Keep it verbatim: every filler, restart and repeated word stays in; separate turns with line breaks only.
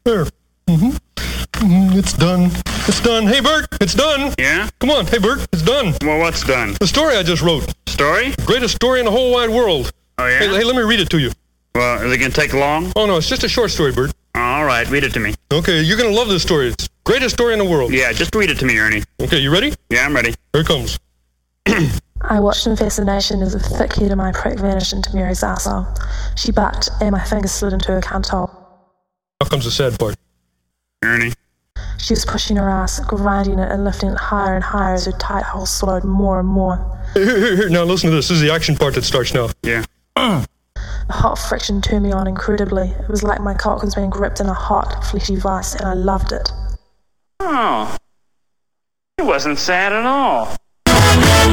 There. Mm-hmm. Mm-hmm. It's done. It's done. Hey, Bert, it's done.
Yeah?
Come on. Hey, Bert, it's done.
Well, what's done?
The story I just wrote.
Story?
Greatest story in the whole wide world.
Oh, yeah?
Hey, hey, let me read it to you.
Well, is it going to take long?
Oh, no, it's just a short story, Bert.
All right, read it to me.
Okay, you're going to love this story. It's the greatest story in the world.
Yeah, just read it to me, Ernie.
Okay, you ready?
Yeah, I'm ready.
Here it comes.
I watched in fascination as a thick head of my prick vanished into Mary's arsehole. She bucked, and my fingers slid into her cunt hole.
Now comes the sad part.
Ernie.
She was pushing her ass, grinding it and lifting it higher and higher as her tight hole swallowed more and more.
Here, here, here. Now listen to this. This is the action part that starts now.
Yeah.
The hot friction turned me on incredibly. It was like my cock was being gripped in a hot, fleshy vice, and I loved it.
Oh. It wasn't sad at all.